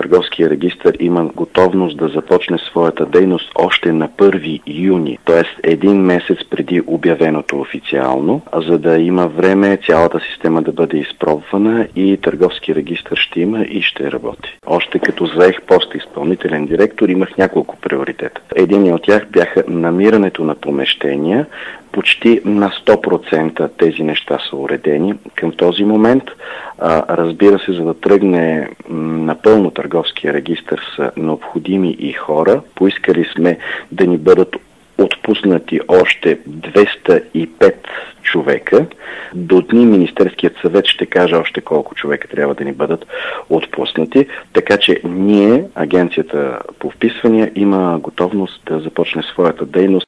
Търговския регистър има готовност да започне своята дейност още на 1 юни, т.е. един месец преди обявеното официално, за да има време цялата система да бъде изпробвана и Търговски регистър ще има и ще работи. Още като заех пост изпълнителен директор имах няколко приоритета. Един от тях бяха намирането на помещения. Почти на 100% тези неща са уредени към този момент. Разбира се, за да тръгне напълно Търговския регистър са необходими и хора. Поискали сме да ни бъдат отпуснати още 205 човека. До дни Министерският съвет ще каже още колко човека трябва да ни бъдат отпуснати. Така че ние, Агенцията по вписвания, има готовност да започне своята дейност